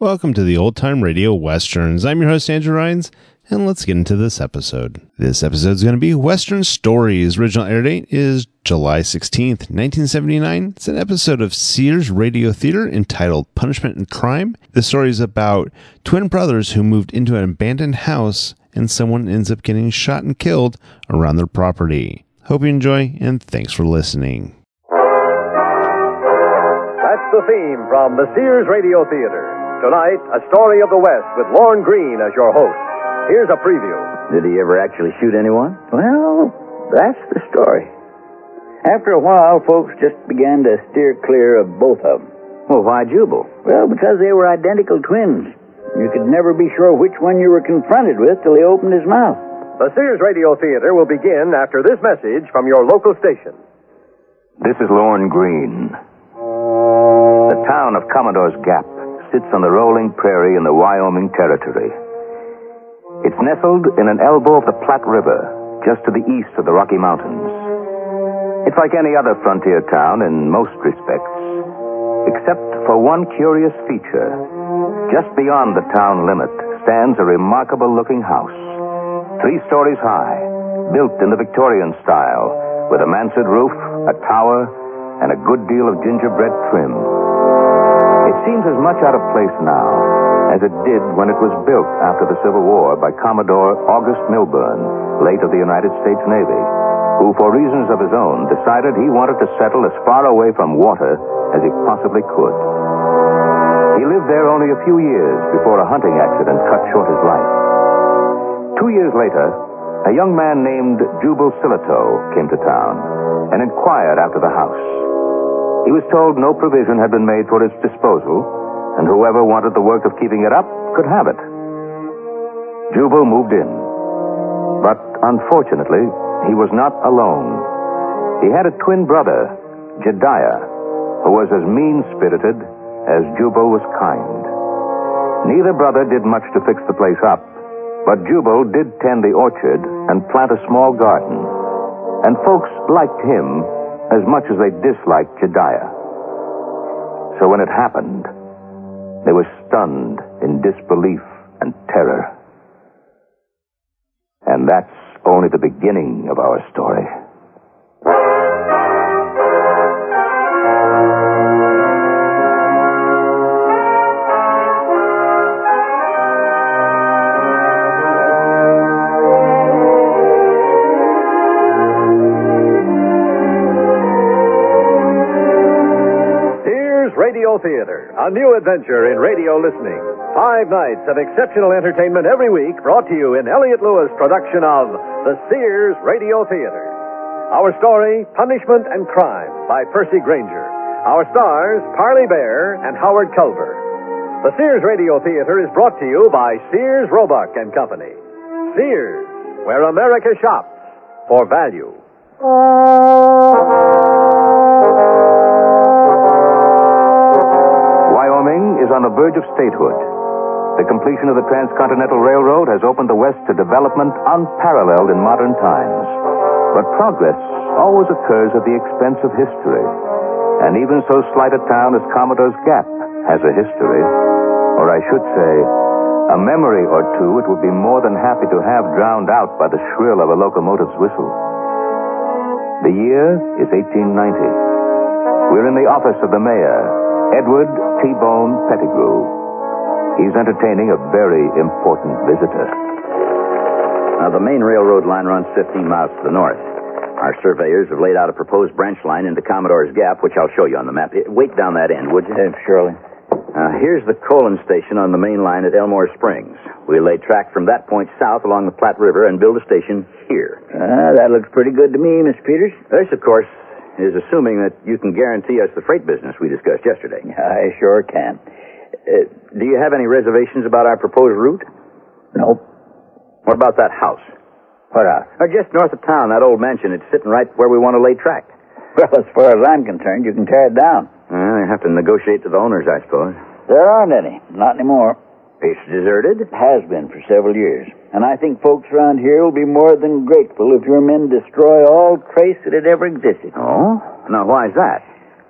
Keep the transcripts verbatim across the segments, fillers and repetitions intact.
Welcome to the Old Time Radio Westerns. I'm your host, Andrew Rhynes, and let's get into this episode. This episode is going to be Western Stories. Original air date is July sixteenth, nineteen seventy-nine. It's an episode of Sears Radio Theater entitled Punishment and Crime. The story is about twin brothers who moved into an abandoned house and someone ends up getting shot and killed around their property. Hope you enjoy, and thanks for listening. That's the theme from the Sears Radio Theater. Tonight, a story of the West with Lorne Greene as your host. Here's a preview. Did he ever actually shoot anyone? Well, that's the story. After a while, folks just began to steer clear of both of them. Well, why Jubal? Well, because they were identical twins. You could never be sure which one you were confronted with till he opened his mouth. The Sears Radio Theater will begin after this message from your local station. This is Lorne Greene. The town of Commodore's Gap sits on the rolling prairie in the Wyoming Territory. It's nestled in an elbow of the Platte River, just to the east of the Rocky Mountains. It's like any other frontier town in most respects, except for one curious feature. Just beyond the town limit stands a remarkable-looking house, three stories high, built in the Victorian style, with a mansard roof, a tower, and a good deal of gingerbread trim. It seems as much out of place now as it did when it was built after the Civil War by Commodore August Milburn, late of the United States Navy, who, for reasons of his own, decided he wanted to settle as far away from water as he possibly could. He lived there only a few years before a hunting accident cut short his life. Two years later, a young man named Jubal Silito came to town and inquired after the house. He was told no provision had been made for its disposal, and whoever wanted the work of keeping it up could have it. Jubal moved in. But unfortunately, he was not alone. He had a twin brother, Jedediah, who was as mean-spirited as Jubal was kind. Neither brother did much to fix the place up, but Jubal did tend the orchard and plant a small garden, and folks liked him as much as they disliked Jedediah. So when it happened, they were stunned in disbelief and terror. And that's only the beginning of our story. Radio Theater, a new adventure in radio listening. Five nights of exceptional entertainment every week, brought to you in Elliott Lewis' production of the Sears Radio Theater. Our story, Punishment and Crime, by Percy Granger. Our stars, Parley Bear and Howard Culver. The Sears Radio Theater is brought to you by Sears Roebuck and Company. Sears, where America shops for value. Wyoming is on the verge of statehood. The completion of the Transcontinental Railroad has opened the West to development unparalleled in modern times. But progress always occurs at the expense of history. And even so slight a town as Commodore's Gap has a history. Or I should say, a memory or two it would be more than happy to have drowned out by the shrill of a locomotive's whistle. The year is eighteen ninety. We're in the office of the mayor, Edward T-Bone Pettigrew. He's entertaining a very important visitor. Now, the main railroad line runs fifteen miles to the north. Our surveyors have laid out a proposed branch line into Commodore's Gap, which I'll show you on the map. Wait down that end, would you? Uh, surely. Uh, here's the Colon station on the main line at Elmore Springs. We lay track from that point south along the Platte River and build a station here. Uh, that looks pretty good to me, Miss Peters. This, of course, is assuming that you can guarantee us the freight business we discussed yesterday. I sure can. Uh, do you have any reservations about our proposed route? Nope. What about that house? What house? Or just north of town, that old mansion. It's sitting right where we want to lay track. Well, as far as I'm concerned, you can tear it down. Well, you have to negotiate to the owners, I suppose. There aren't any. Not anymore. It's deserted? It has been for several years. And I think folks around here will be more than grateful if your men destroy all trace that it ever existed. Oh? Now, why is that?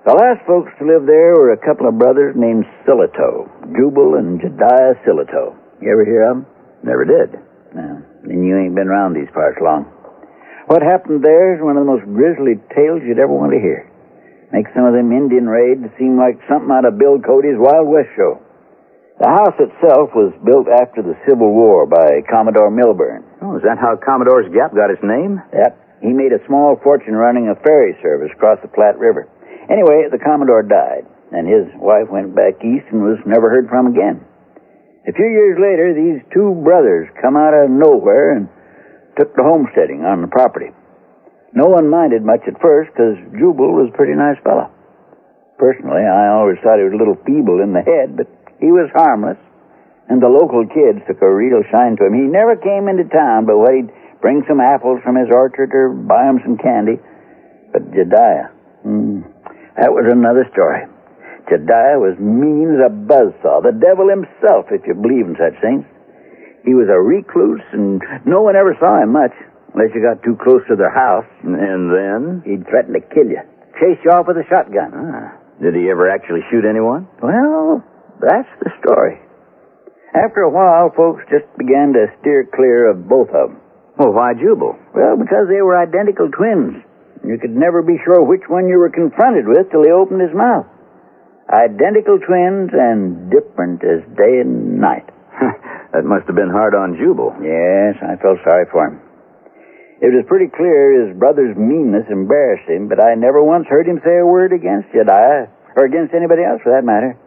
The last folks to live there were a couple of brothers named Silito, Jubal and Jedediah Silito. You ever hear of them? Never did. No, then you ain't been around these parts long. What happened there is one of the most grisly tales you'd ever want to hear. Makes some of them Indian raids seem like something out of Bill Cody's Wild West show. The house itself was built after the Civil War by Commodore Milburn. Oh, is that how Commodore's Gap got its name? Yep. He made a small fortune running a ferry service across the Platte River. Anyway, the Commodore died, and his wife went back east and was never heard from again. A few years later, these two brothers come out of nowhere and took to homesteading on the property. No one minded much at first, because Jubal was a pretty nice fellow. Personally, I always thought he was a little feeble in the head, but he was harmless, and the local kids took a real shine to him. He never came into town, but he'd bring some apples from his orchard or buy him some candy. But Jedediah, hmm, that was another story. Jedediah was mean as a buzzsaw, the devil himself, if you believe in such things. He was a recluse, and no one ever saw him much, unless you got too close to their house. And then? He'd threaten to kill you, chase you off with a shotgun. Ah. Did he ever actually shoot anyone? Well, that's the story. After a while, folks just began to steer clear of both of them. Well, why Jubal? Well, because they were identical twins. You could never be sure which one you were confronted with till he opened his mouth. Identical twins and different as day and night. That must have been hard on Jubal. Yes, I felt sorry for him. It was pretty clear his brother's meanness embarrassed him, but I never once heard him say a word against Jedediah, or against anybody else for that matter.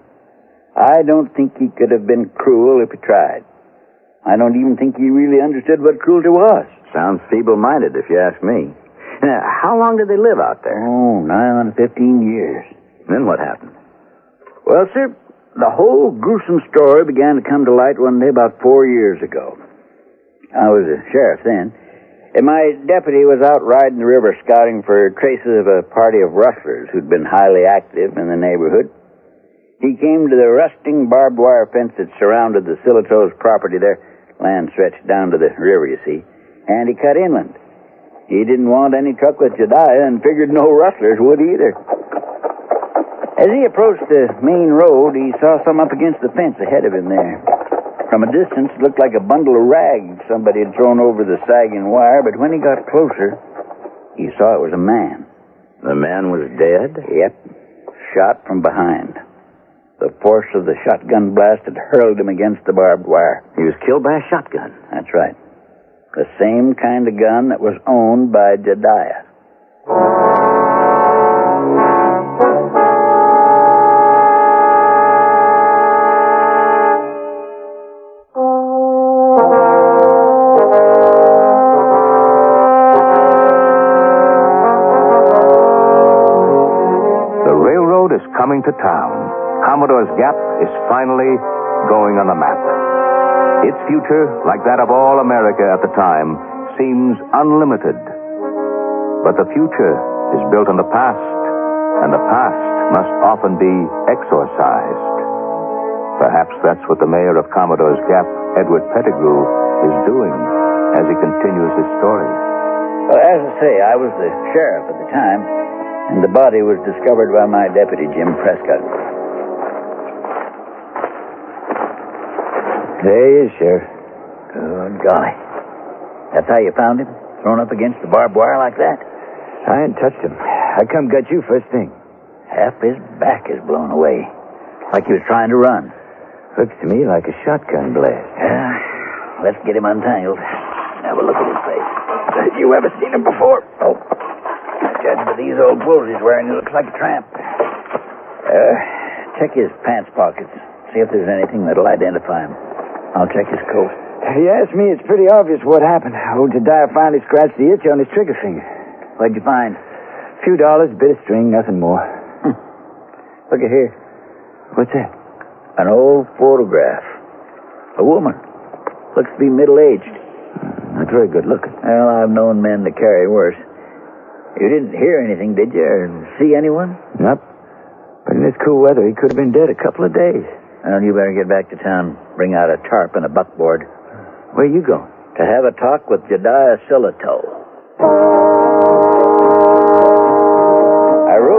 I don't think he could have been cruel if he tried. I don't even think he really understood what cruelty was. Sounds feeble-minded, if you ask me. Now, how long did they live out there? Oh, nigh on fifteen years. Then what happened? Well, sir, the whole gruesome story began to come to light one day about four years ago. I was a sheriff then, and my deputy was out riding the river scouting for traces of a party of rustlers who'd been highly active in the neighborhood. He came to the rusting barbed wire fence that surrounded the Silito's property there. Land stretched down to the river, you see, and he cut inland. He didn't want any truck with Jedediah and figured no rustlers would either. As he approached the main road, he saw something up against the fence ahead of him there. From a distance, it looked like a bundle of rags somebody had thrown over the sagging wire, but when he got closer, he saw it was a man. The man was dead? Yep, shot from behind. The force of the shotgun blast had hurled him against the barbed wire. He was killed by a shotgun? That's right. The same kind of gun that was owned by Jedediah. The railroad is coming to town. Commodore's Gap is finally going on the map. Its future, like that of all America at the time, seems unlimited. But the future is built on the past, and the past must often be exorcised. Perhaps that's what the mayor of Commodore's Gap, Edward Pettigrew, is doing as he continues his story. Well, as I say, I was the sheriff at the time, and the body was discovered by my deputy, Jim Prescott. There he is, Sheriff. Good golly. That's how you found him? Thrown up against the barbed wire like that? I hadn't touched him. I come got you first thing. Half his back is blown away, like he was trying to run. Looks to me like a shotgun blast. Yeah, let's get him untangled. Have a look at his face. You ever seen him before? Oh, judge by these old clothes he's wearing, he looks like a tramp. Uh, check his pants pockets. See if there's anything that'll identify him. I'll check his coat. You asked me, it's pretty obvious what happened. Old Jedediah finally scratched the itch on his trigger finger. What'd you find? A few dollars, a bit of string, nothing more. Hm. Look at here. What's that? An old photograph. A woman. Looks to be middle-aged. Not very good looking. Well, I've known men to carry worse. You didn't hear anything, did you? Or see anyone? Nope. But in this cool weather, he could have been dead a couple of days. Well, you better get back to town. Bring out a tarp and a buckboard. Where you going? To have a talk with Jedediah Silito. I rode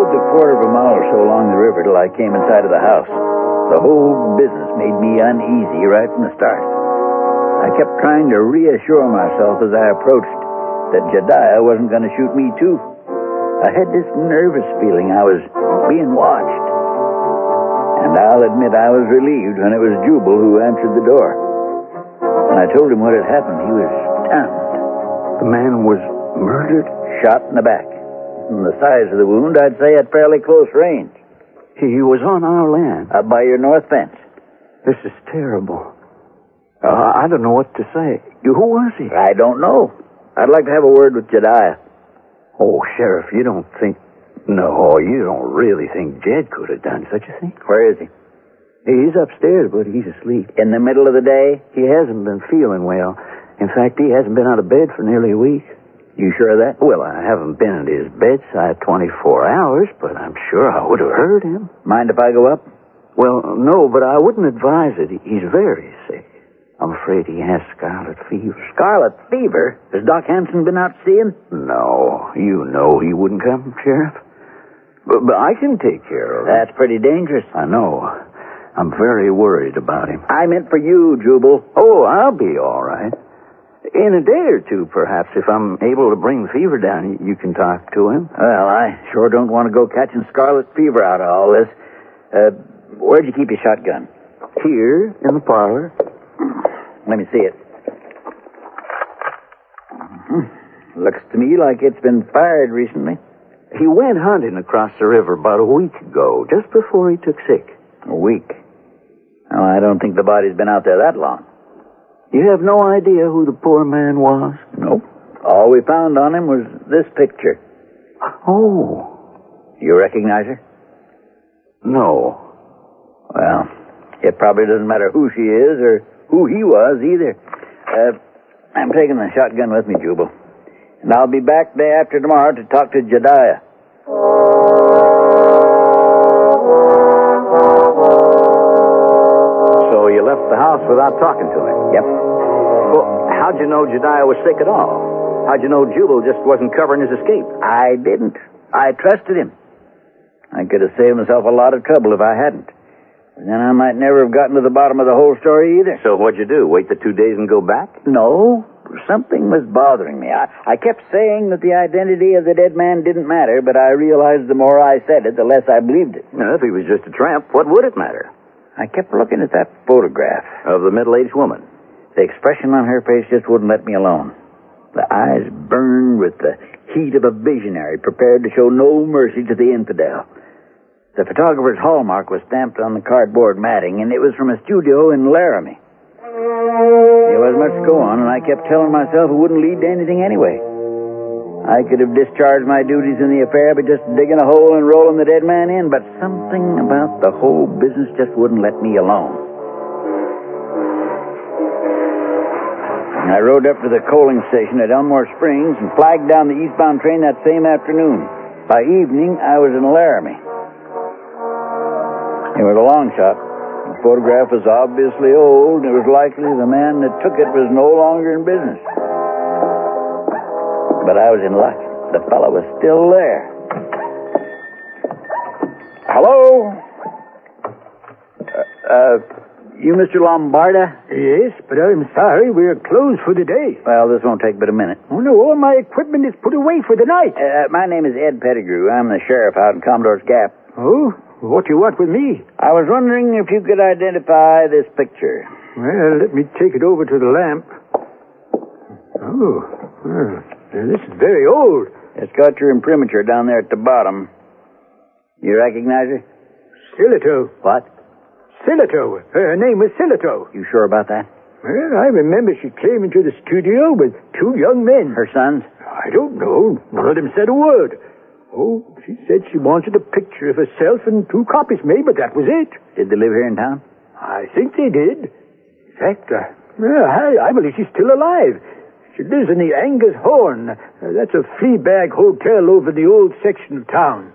moved a quarter of a mile or so along the river till I came inside of the house. The whole business made me uneasy right from the start. I kept trying to reassure myself as I approached that Jedediah wasn't going to shoot me, too. I had this nervous feeling I was being watched. And I'll admit I was relieved when it was Jubal who answered the door. When I told him what had happened, he was stunned. The man was murdered? Shot in the back. From the size of the wound, I'd say at fairly close range. He was on our land. Up by your north fence. This is terrible. Uh, I don't know what to say. Who was he? I don't know. I'd like to have a word with Jedediah. Oh, Sheriff, you don't think... No, you don't really think Jed could have done such a thing? Where is he? He's upstairs, but he's asleep. In the middle of the day? He hasn't been feeling well. In fact, he hasn't been out of bed for nearly a week. You sure of that? Well, I haven't been at his bedside twenty-four hours, but I'm sure I would have heard him. Mind if I go up? Well, no, but I wouldn't advise it. He's very sick. I'm afraid he has scarlet fever. Scarlet fever? Has Doc Hanson been out to see him? No, you know he wouldn't come, Sheriff. But, but I can take care of him. That's pretty dangerous. I know. I'm very worried about him. I meant for you, Jubal. Oh, I'll be all right. In a day or two, perhaps, if I'm able to bring the fever down, you can talk to him. Well, I sure don't want to go catching scarlet fever out of all this. Uh, where'd you keep your shotgun? Here, in the parlor. Let me see it. Mm-hmm. Looks to me like it's been fired recently. He went hunting across the river about a week ago, just before he took sick. A week? Well, I don't think the body's been out there that long. You have no idea who the poor man was? Nope. All we found on him was this picture. Oh. You recognize her? No. Well, it probably doesn't matter who she is or who he was either. Uh, I'm taking the shotgun with me, Jubal. And I'll be back day after tomorrow to talk to Jedediah. So you left the house without talking to him? Yep. Well, how'd you know Jedediah was sick at all? How'd you know Jubal just wasn't covering his escape? I didn't. I trusted him. I could have saved myself a lot of trouble if I hadn't. And then I might never have gotten to the bottom of the whole story either. So what'd you do, wait the two days and go back? No. Something was bothering me. I, I kept saying that the identity of the dead man didn't matter, but I realized the more I said it, the less I believed it. Now, if he was just a tramp, what would it matter? I kept looking at that photograph. Of the middle-aged woman? The expression on her face just wouldn't let me alone. The eyes burned with the heat of a visionary prepared to show no mercy to the infidel. The photographer's hallmark was stamped on the cardboard matting, and it was from a studio in Laramie. There wasn't much to go on, and I kept telling myself it wouldn't lead to anything anyway. I could have discharged my duties in the affair by just digging a hole and rolling the dead man in, but something about the whole business just wouldn't let me alone. I rode up to the coaling station at Elmore Springs and flagged down the eastbound train that same afternoon. By evening, I was in Laramie. It was a long shot. The photograph was obviously old, and it was likely the man that took it was no longer in business. But I was in luck. The fellow was still there. Hello? Uh, uh you Mister Lombarda? Yes, but I'm sorry, we're closed for the day. Well, this won't take but a minute. Oh, no, all my equipment is put away for the night. Uh, my name is Ed Pettigrew. I'm the sheriff out in Commodore's Gap. Oh? What do you want with me? I was wondering if you could identify this picture. Well, let me take it over to the lamp. Oh, well, this is very old. It's got your imprimatur down there at the bottom. You recognize her? Silito. What? Silito. Her name was Silito. You sure about that? Well, I remember she came into the studio with two young men. Her sons? I don't know. None of them said a word. Oh, she said she wanted a picture of herself and two copies made, but that was it. Did they live here in town? I think they did. In fact, uh, well, I, I believe she's still alive. She lives in the Angus Horn. Uh, that's a flea bag hotel over the old section of town.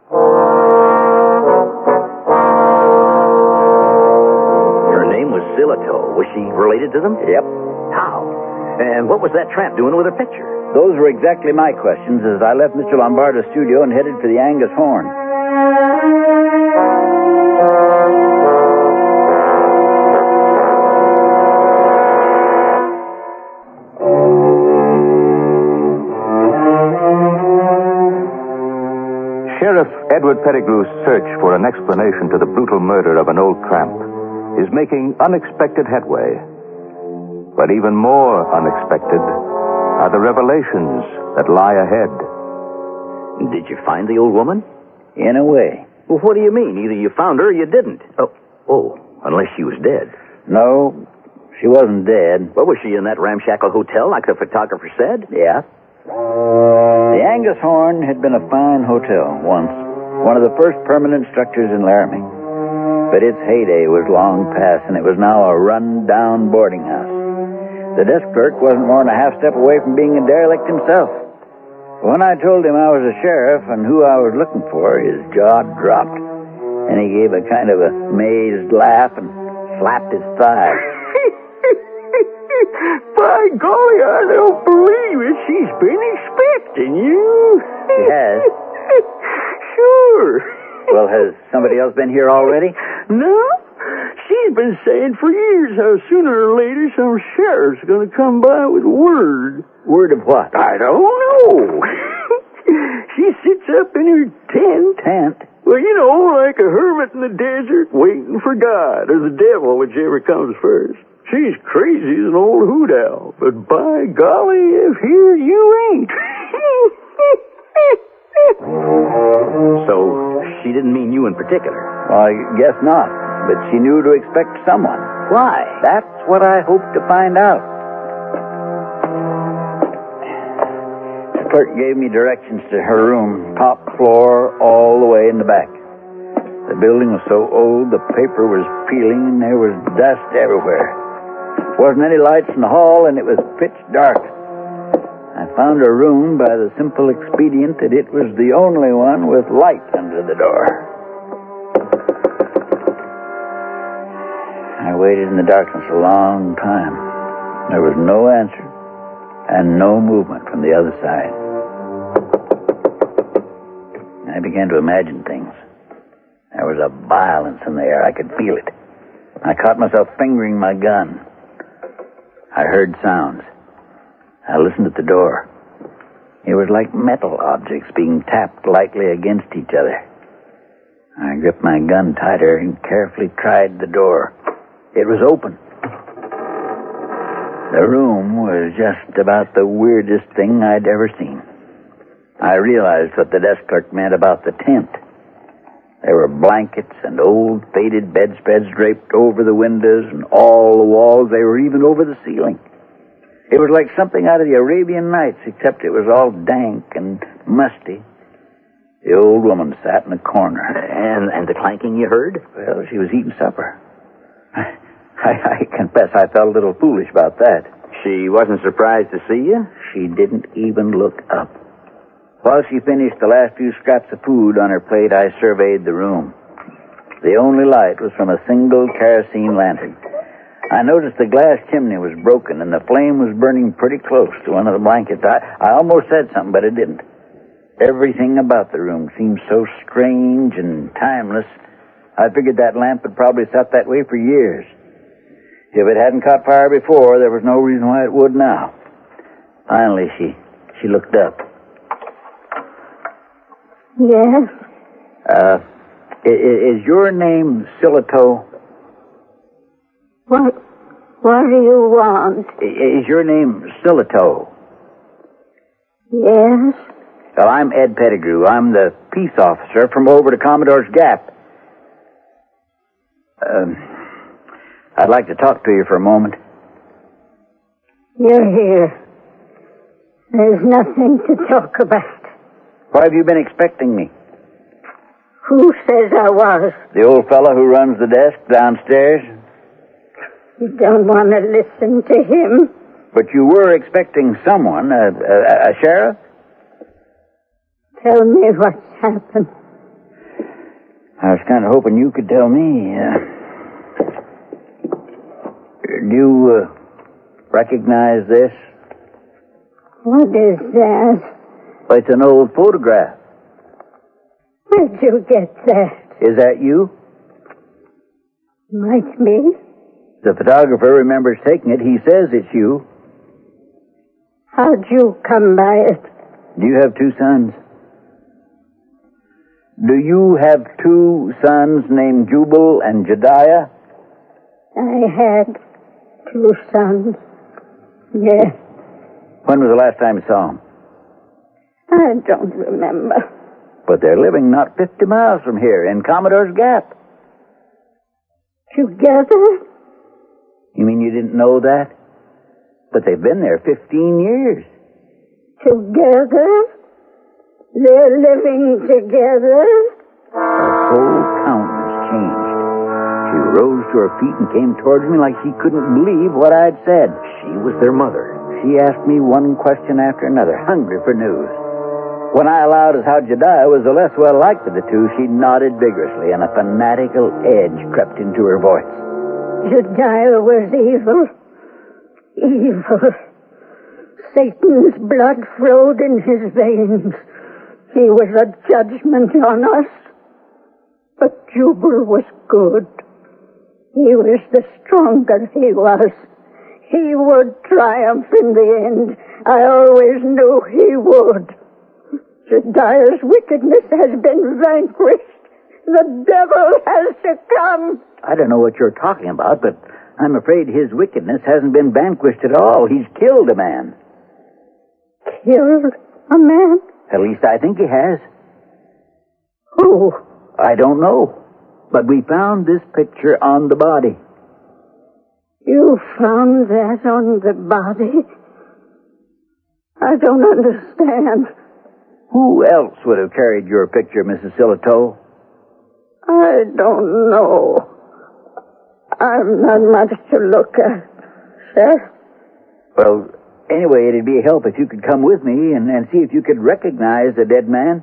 Her name was Silito. Was she related to them? Yep. How? And what was that tramp doing with her picture? Those were exactly my questions as I left Mister Lombardo's studio and headed for the Angus Horn. Sheriff Edward Pettigrew's search for an explanation to the brutal murder of an old tramp is making unexpected headway. But even more unexpected are the revelations that lie ahead. Did you find the old woman? In a way. Well, what do you mean? Either you found her or you didn't. Oh, oh, unless she was dead. No, she wasn't dead. Well, was she in that ramshackle hotel like the photographer said? Yeah. The Angus Horn had been a fine hotel once, one of the first permanent structures in Laramie. But its heyday was long past, and it was now a run-down boarding house. The desk clerk wasn't more than a half step away from being a derelict himself. When I told him I was a sheriff and who I was looking for, his jaw dropped, and he gave a kind of a mazed laugh and slapped his thigh. By golly, I don't believe it. She's been expecting you. She has? Sure. Well, has somebody else been here already? No. She's been saying for years how sooner or later some sheriff's going to come by with word. Word of what? I don't know. She sits up in her tent. Tent? Well, you know, like a hermit in the desert waiting for God or the devil, whichever comes first. She's crazy as an old hoot owl, but by golly, if here you ain't. So, she didn't mean you in particular? Well, I guess not, but she knew to expect someone. Why? That's what I hope to find out. The clerk gave me directions to her room, top floor, all the way in the back. The building was so old, the paper was peeling, and there was dust everywhere. There wasn't any lights in the hall, and it was pitch dark. I found a room by the simple expedient that it was the only one with light under the door. I waited in the darkness a long time. There was no answer, and no movement from the other side. I began to imagine things. There was a violence in the air. I could feel it. I caught myself fingering my gun. I heard sounds. I listened at the door. It was like metal objects being tapped lightly against each other. I gripped my gun tighter and carefully tried the door. It was open. The room was just about the weirdest thing I'd ever seen. I realized what the desk clerk meant about the tent. There were blankets and old faded bedspreads draped over the windows and all the walls. They were even over the ceiling. It was like something out of the Arabian Nights, except it was all dank and musty. The old woman sat in a corner. And and the clanking you heard? Well, she was eating supper. I, I, I confess I felt a little foolish about that. She wasn't surprised to see you? She didn't even look up. While she finished the last few scraps of food on her plate, I surveyed the room. The only light was from a single kerosene lantern. I noticed the glass chimney was broken, and the flame was burning pretty close to one of the blankets. I, I almost said something, but it didn't. Everything about the room seemed so strange and timeless. I figured that lamp had probably sat that way for years. If it hadn't caught fire before, there was no reason why it would now. Finally, she, she looked up. Yes? Uh, is, is your name Silito? What, what do you want? Is your name Silito? Yes? Well, I'm Ed Pettigrew. I'm the peace officer from over to Commodore's Gap. Um, I'd like to talk to you for a moment. You're here. There's nothing to talk about. Why have you been expecting me? Who says I was? The old fellow who runs the desk downstairs? You don't want to listen to him? But you were expecting someone, a, a, a sheriff? Tell me what's happened. I was kind of hoping you could tell me. Uh, do you uh, recognize this? What is that? Well, it's an old photograph. Where'd you get that? Is that you? Might be. The photographer remembers taking it. He says it's you. How'd you come by it? Do you have two sons? Do you have two sons named Jubal and Jediah? I had two sons. Yes. When was the last time you saw them? I don't remember. But they're living not fifty miles from here in Commodore's Gap. Together? You mean you didn't know that? But they've been there fifteen years. Together? They're living together? Her whole countenance changed. She rose to her feet and came towards me like she couldn't believe what I'd said. She was their mother. She asked me one question after another, hungry for news. When I allowed as how Jediah was the less well-liked of the two, she nodded vigorously, and a fanatical edge crept into her voice. Jediah was evil. Evil. Satan's blood flowed in his veins. He was a judgment on us. But Jubal was good. He was the stronger he was. He would triumph in the end. I always knew he would. Jediah's wickedness has been vanquished. The devil has succumbed. I don't know what you're talking about, but I'm afraid his wickedness hasn't been vanquished at all. He's killed a man. Killed a man? At least I think he has. Who? I don't know. But we found this picture on the body. You found that on the body? I don't understand. Who else would have carried your picture, Missus Silito? I don't know. I'm not much to look at, sir. Well, anyway, it'd be a help if you could come with me and, and see if you could recognize the dead man.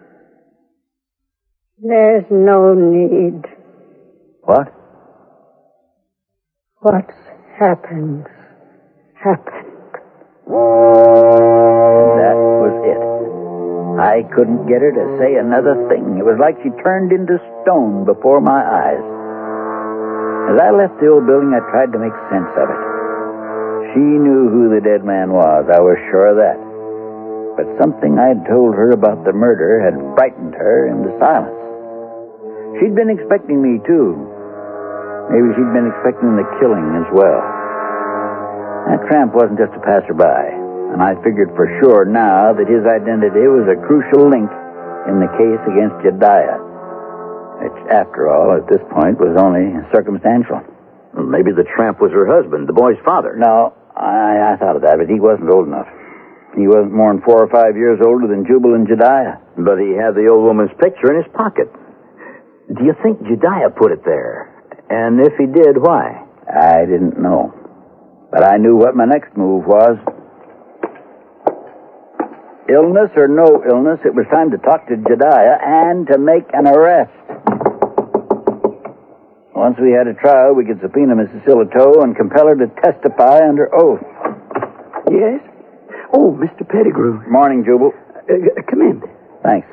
There's no need. What? What's happened, happened. That was it. I couldn't get her to say another thing. It was like she turned into stone before my eyes. As I left the old building, I tried to make sense of it. She knew who the dead man was, I was sure of that. But something I'd told her about the murder had frightened her into silence. She'd been expecting me, too. Maybe she'd been expecting the killing as well. That tramp wasn't just a passerby, and I figured for sure now that his identity was a crucial link in the case against Jediah, which, after all, at this point, was only circumstantial. Well, maybe the tramp was her husband, the boy's father. No, I, I thought of that, but he wasn't old enough. He wasn't more than four or five years older than Jubal and Jediah. But he had the old woman's picture in his pocket. Do you think Jediah put it there? And if he did, why? I didn't know. But I knew what my next move was. Illness or no illness, it was time to talk to Jediah and to make an arrest. Once we had a trial, we could subpoena Missus Silito and compel her to testify under oath. Yes? Oh, Mister Pettigrew. Morning, Jubal. Uh, come in. Thanks.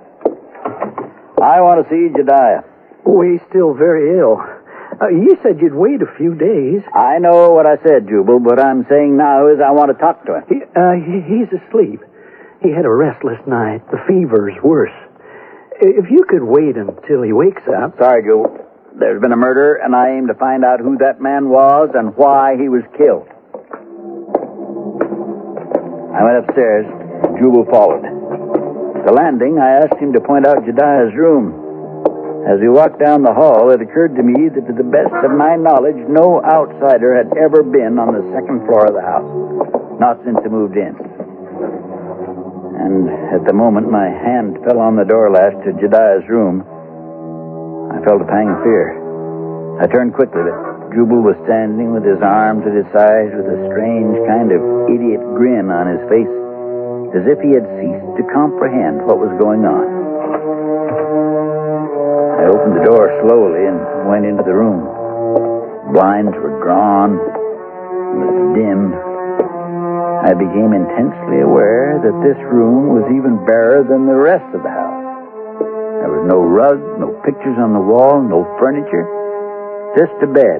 I want to see Jediah. Oh, he's still very ill. Uh, you said you'd wait a few days. I know what I said, Jubal. What I'm saying now is I want to talk to him. He, uh, he, he's asleep. He had a restless night. The fever's worse. If you could wait until he wakes up... Sorry, Jubal. There's been a murder, and I aim to find out who that man was and why he was killed. I went upstairs. Jubal followed. At the landing, I asked him to point out Jediah's room. As we walked down the hall, it occurred to me that to the best of my knowledge, no outsider had ever been on the second floor of the house. Not since he moved in. And at the moment my hand fell on the door latch to Jediah's room, I felt a pang of fear. I turned quickly, but Jubal was standing with his arms at his sides with a strange kind of idiot grin on his face, as if he had ceased to comprehend what was going on. I opened the door slowly and went into the room. Blinds were drawn. It was dim. I became intensely aware that this room was even barer than the rest of the house. There was no rug, no pictures on the wall, no furniture, just a bed.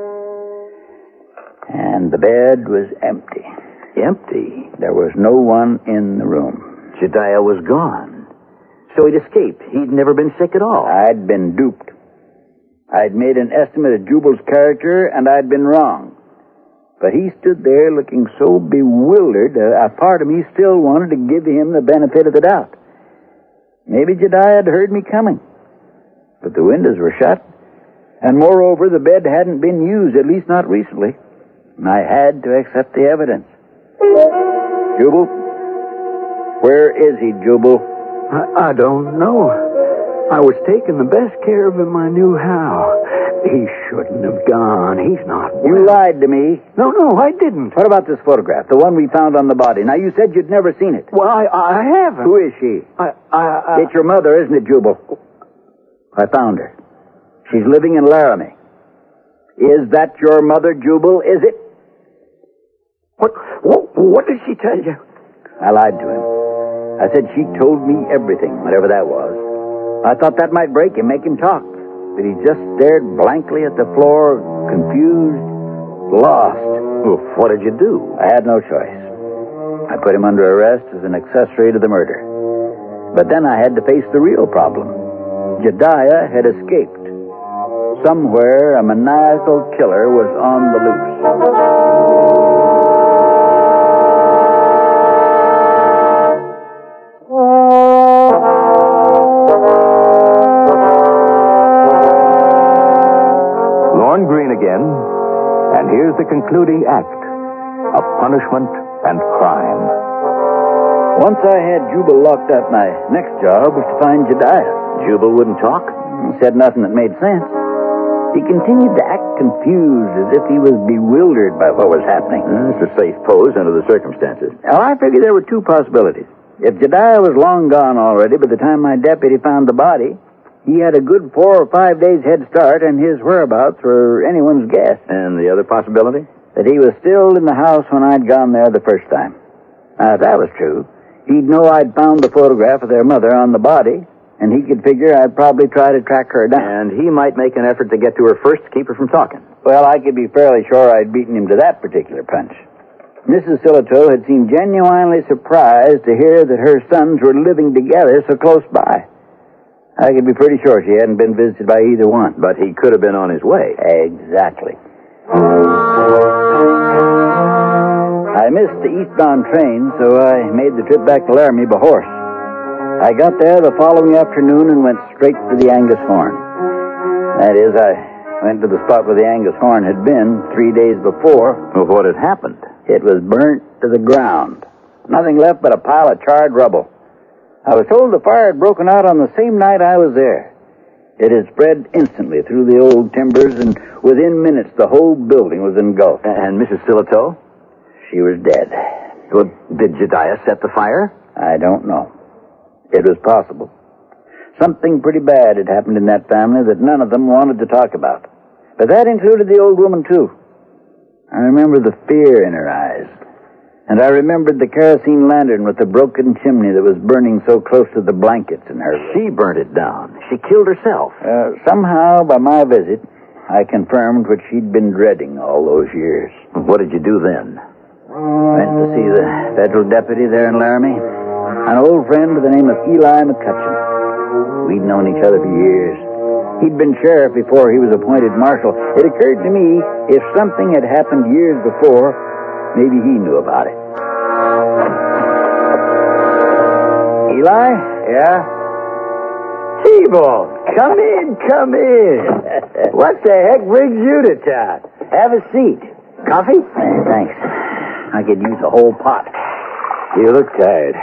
And the bed was empty. Empty? There was no one in the room. Jedediah was gone. So he'd escaped. He'd never been sick at all. I'd been duped. I'd made an estimate of Jubal's character, and I'd been wrong. But he stood there looking so bewildered, uh, a part of me still wanted to give him the benefit of the doubt. Maybe Jedediah had heard me coming. But the windows were shut, and moreover, the bed hadn't been used, at least not recently. And I had to accept the evidence. Jubal? Where is he, Jubal? I, I don't know. I was taking the best care of him I knew how. He shouldn't have gone. He's not well. You lied to me. No, no, I didn't. What about this photograph, the one we found on the body? Now, you said you'd never seen it. Well, I, I haven't. Who is she? I, I, I... It's your mother, isn't it, Jubal? I found her. She's living in Laramie. Is that your mother, Jubal? Is it? What, what, what did she tell you? I lied to him. I said she told me everything, whatever that was. I thought that might break him, make him talk. But he just stared blankly at the floor, confused, lost. Well, what did you do? I had no choice. I put him under arrest as an accessory to the murder. But then I had to face the real problem. Jedediah had escaped. Somewhere, a maniacal killer was on the loose. Again, and here's the concluding act of punishment and crime. Once I had Jubal locked up, my next job was to find Jedediah. Jubal wouldn't talk? He said nothing that made sense. He continued to act confused, as if he was bewildered by what was happening. Uh, it's a safe pose under the circumstances. Now, I figured there were two possibilities. If Jedediah was long gone already by the time my deputy found the body, he had a good four or five days head start, and his whereabouts were anyone's guess. And the other possibility? That he was still in the house when I'd gone there the first time. Now, if that was true, he'd know I'd found the photograph of their mother on the body, and he could figure I'd probably try to track her down. And he might make an effort to get to her first to keep her from talking. Well, I could be fairly sure I'd beaten him to that particular punch. Missus Sillitoe had seemed genuinely surprised to hear that her sons were living together so close by. I could be pretty sure she hadn't been visited by either one. But he could have been on his way. Exactly. I missed the eastbound train, so I made the trip back to Laramie by horse. I got there the following afternoon and went straight for the Angus Horn. That is, I went to the spot where the Angus Horn had been three days before. Well, what had happened? It was burnt to the ground. Nothing left but a pile of charred rubble. I was told the fire had broken out on the same night I was there. It had spread instantly through the old timbers, and within minutes the whole building was engulfed. And Missus Sillitoe? She was dead. Well, did Jedediah set the fire? I don't know. It was possible. Something pretty bad had happened in that family that none of them wanted to talk about. But that included the old woman, too. I remember the fear in her eyes. And I remembered the kerosene lantern with the broken chimney that was burning so close to the blankets in her room. She burnt it down. She killed herself. Uh, somehow, by my visit, I confirmed what she'd been dreading all those years. What did you do then? Went to see the federal deputy there in Laramie. An old friend by the name of Eli McCutcheon. We'd known each other for years. He'd been sheriff before he was appointed marshal. It occurred to me, if something had happened years before, maybe he knew about it. Eli? Yeah? T-Bone, come in, come in. What the heck brings you to town? Have a seat. Coffee? Hey, thanks. I could use a whole pot. You look tired.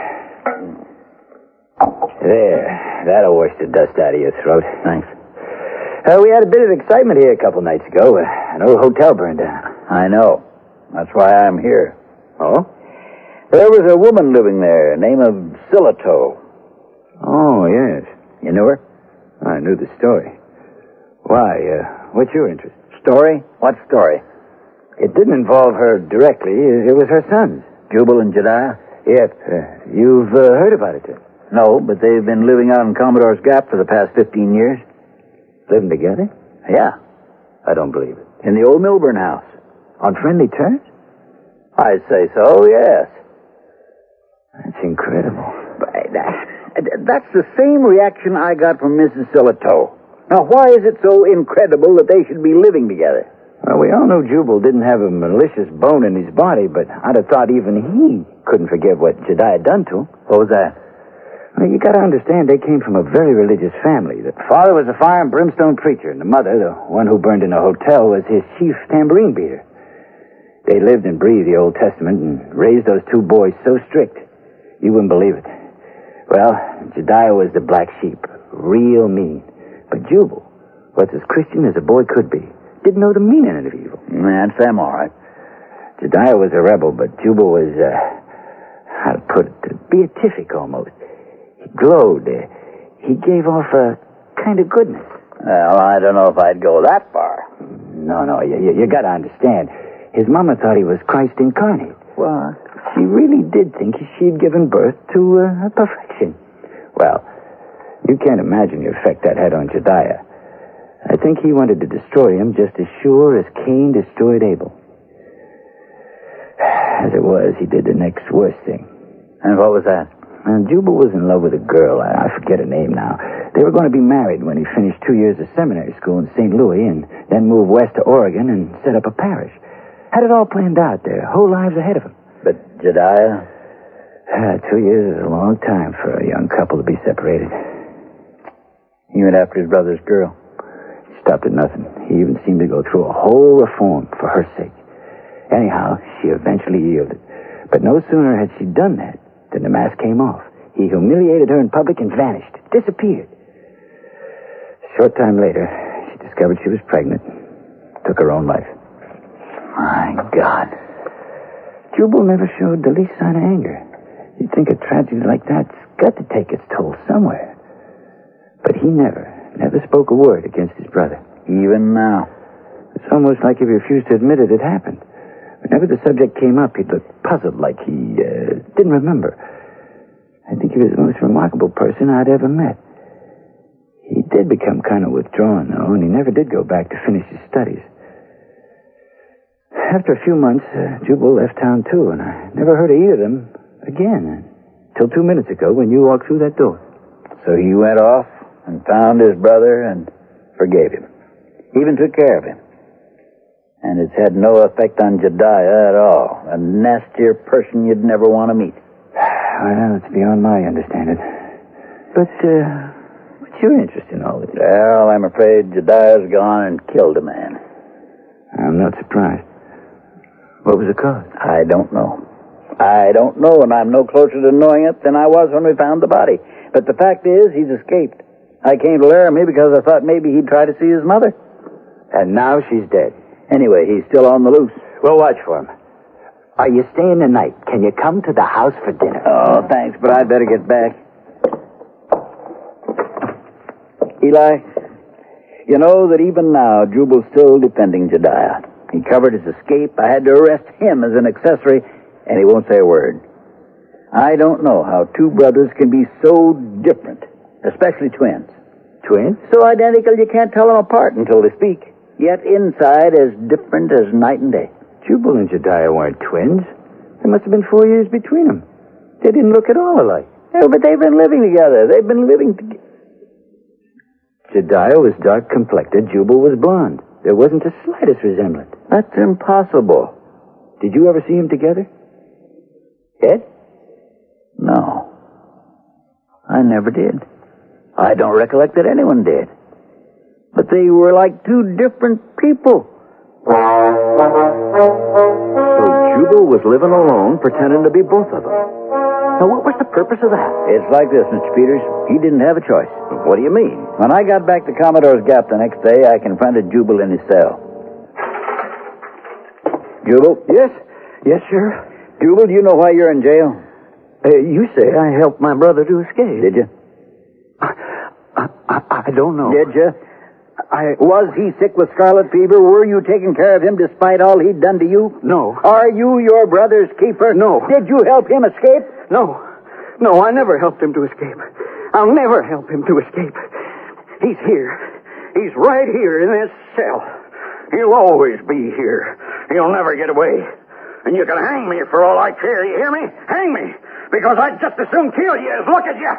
There, that'll wash the dust out of your throat. Thanks. Uh, we had a bit of excitement here a couple nights ago. Uh, an old hotel burned down. I know. That's why I'm here. Oh? There was a woman living there, name of Sillitoe. Oh, yes. You knew her? I knew the story. Why, uh, what's your interest? Story? What story? It didn't involve her directly. It was her sons. Jubal and Jedediah? Yep. Uh, you've uh, heard about it, then? No, but they've been living out in Commodore's Gap for the past fifteen years. Living together? Yeah. I don't believe it. In the old Milburn house. On friendly terms? I'd say so, yes. That's incredible. But that, that's the same reaction I got from Missus Sillitoe. Now, why is it so incredible that they should be living together? Well, we all know Jubal didn't have a malicious bone in his body, but I'd have thought even he couldn't forgive what Jediah had done to him. What was that? Well, you got to understand, they came from a very religious family. The father was a fire and brimstone preacher, and the mother, the one who burned in a hotel, was his chief tambourine beater. They lived and breathed the Old Testament and raised those two boys so strict, you wouldn't believe it. Well, Jediah was the black sheep, real mean. But Jubal was as Christian as a boy could be. Didn't know the meaning of evil. That's them, all right. Jediah was a rebel, but Jubal was, uh, how to put it, beatific almost. He glowed. Uh, he gave off a kind of goodness. Well, I don't know if I'd go that far. No, no, you, you, you got to understand. His mama thought he was Christ incarnate. What? She really did think she'd given birth to uh, perfection. Well, you can't imagine the effect that had on Jediah. I think he wanted to destroy him just as sure as Cain destroyed Abel. As it was, he did the next worst thing. And what was that? And Jubal was in love with a girl. I, I forget her name now. They were going to be married when he finished two years of seminary school in Saint Louis and then moved west to Oregon and set up a parish. Had it all planned out, their whole lives ahead of him. But Jediah? Uh, two years is a long time for a young couple to be separated. He went after his brother's girl. He stopped at nothing. He even seemed to go through a whole reform for her sake. Anyhow, she eventually yielded. But no sooner had she done that than the mask came off. He humiliated her in public and vanished. Disappeared. A short time later, she discovered she was pregnant. Took her own life. My God. Jubal never showed the least sign of anger. You'd think a tragedy like that's got to take its toll somewhere. But he never, never spoke a word against his brother. Even now. It's almost like he refused to admit it had happened. Whenever the subject came up, he'd look puzzled, like he uh, didn't remember. I think he was the most remarkable person I'd ever met. He did become kind of withdrawn, though, and he never did go back to finish his studies. After a few months, uh, Jubal left town, too, and I never heard of either of them again, until two minutes ago when you walked through that door. So he went off and found his brother and forgave him. Even took care of him. And it's had no effect on Jediah at all. A nastier person you'd never want to meet. Well, it's beyond my understanding. But, uh, what's your interest in all this? Well, I'm afraid Jediah's gone and killed a man. I'm not surprised. What was the cause? I don't know. I don't know, and I'm no closer to knowing it than I was when we found the body. But the fact is, he's escaped. I came to Laramie because I thought maybe he'd try to see his mother. And now she's dead. Anyway, he's still on the loose. We'll watch for him. Are you staying the night? Can you come to the house for dinner? Oh, thanks, but I'd better get back. Eli, you know that even now, Jubal's still defending Jediah. He covered his escape. I had to arrest him as an accessory, and he won't say a word. I don't know how two brothers can be so different, especially twins. Twins? So identical you can't tell them apart until they speak. Yet inside as different as night and day. Jubal and Jediah weren't twins. There must have been four years between them. They didn't look at all alike. Yeah, but they've been living together. They've been living together. Jediah was dark-complected. Jubal was blonde. There wasn't the slightest resemblance. That's impossible. Did you ever see them together? Ed? No. I never did. I don't recollect that anyone did. But they were like two different people. So Jubal was living alone, pretending to be both of them. Now, what was the purpose of that? It's like this, Mister Peters. He didn't have a choice. What do you mean? When I got back to Commodore's Gap the next day, I confronted Jubal in his cell. Jubal? Yes? Yes, sir. Jubal, do you know why you're in jail? Uh, you say I helped my brother to escape. Did you? I, I, I don't know. Did you? I... Was he sick with scarlet fever? Were you taking care of him despite all he'd done to you? No. Are you your brother's keeper? No. Did you help him escape? No. No, I never helped him to escape. I'll never help him to escape. He's here. He's right here in this cell. He'll always be here. He'll never get away. And you can hang me for all I care, you hear me? Hang me, because I'd just as soon kill you as look at you.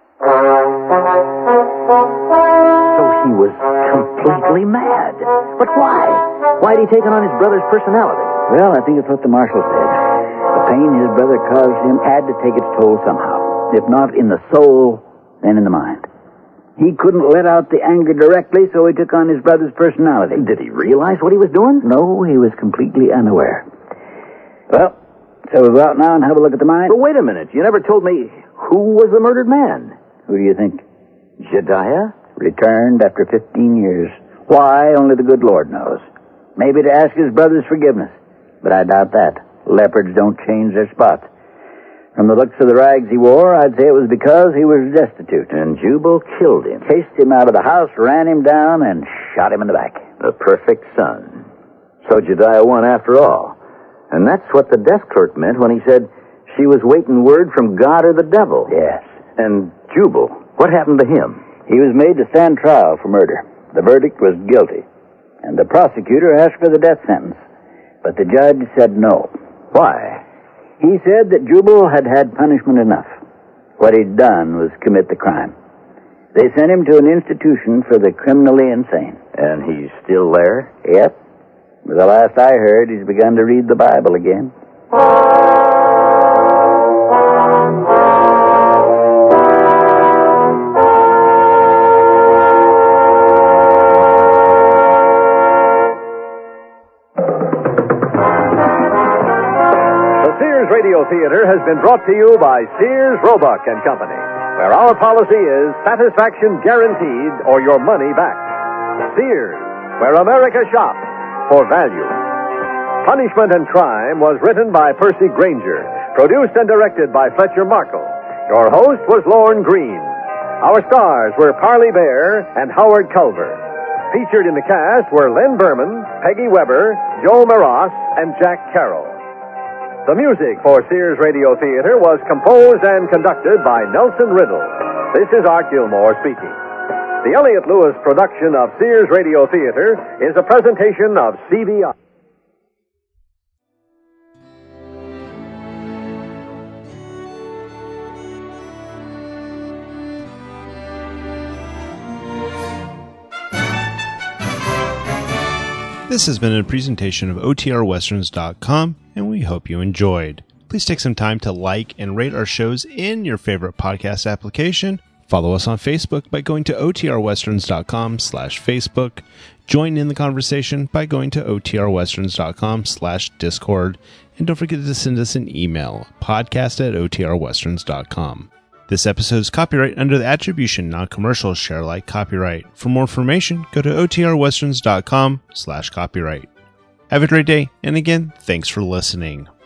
So he was completely mad. But why? Why had he taken on his brother's personality? Well, I think it's what the marshal said. The pain his brother caused him had to take its toll somehow. If not in the soul, then in the mind. He couldn't let out the anger directly, so he took on his brother's personality. Did he realize what he was doing? No, he was completely unaware. Well, so we'll go out now and have a look at the mine. But wait a minute. You never told me who was the murdered man. Who do you think? Jedediah? Returned after fifteen years. Why, only the good Lord knows. Maybe to ask his brother's forgiveness. But I doubt that. Leopards don't change their spots. From the looks of the rags he wore, I'd say it was because he was destitute. And Jubal killed him. Chased him out of the house, ran him down, and shot him in the back. The perfect son. So Jedediah won after all. And that's what the death clerk meant when he said she was waiting word from God or the devil. Yes. And Jubal, what happened to him? He was made to stand trial for murder. The verdict was guilty. And the prosecutor asked for the death sentence. But the judge said no. Why? He said that Jubal had had punishment enough. What he'd done was commit the crime. They sent him to an institution for the criminally insane. And he's still there? Yep. The last I heard, he's begun to read the Bible again. Radio Theater has been brought to you by Sears, Roebuck and Company, where our policy is satisfaction guaranteed or your money back. Sears, where America shops for value. Punishment and Crime was written by Percy Granger, produced and directed by Fletcher Markle. Your host was Lorne Green. Our stars were Parley Bear and Howard Culver. Featured in the cast were Len Berman, Peggy Weber, Joe Maross, and Jack Carroll. The music for Sears Radio Theater was composed and conducted by Nelson Riddle. This is Art Gilmore speaking. The Elliott Lewis production of Sears Radio Theater is a presentation of C B I. This has been a presentation of O T R westerns dot com, and we hope you enjoyed. Please take some time to like and rate our shows in your favorite podcast application. Follow us on Facebook by going to O T R westerns dot com slash Facebook. Join in the conversation by going to O T R westerns dot com slash Discord. And don't forget to send us an email, podcast at O T R westerns dot com. This episode is copyright under the Attribution Non-Commercial Share Alike copyright. For more information, go to O T R westerns dot com slash copyright. Have a great day, and again, thanks for listening.